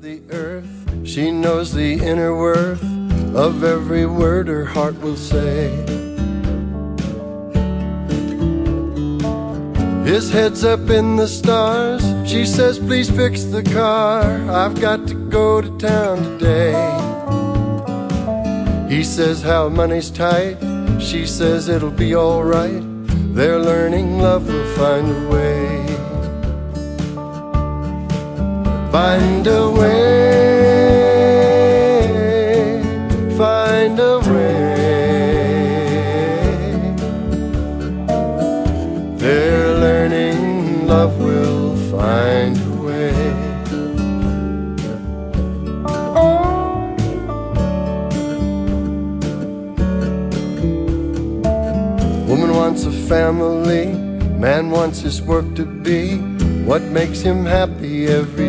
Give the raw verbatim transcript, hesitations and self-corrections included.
the earth. She knows the inner worth of every word her heart will say. His head's up in the stars. She says, please fix the car, I've got to go to town today. He says, how money's tight. She says, it'll be alright. They're learning love will find a way. Find a way, find a way. They're learning love will find a way. Woman wants a family, man wants his work to be what makes him happy every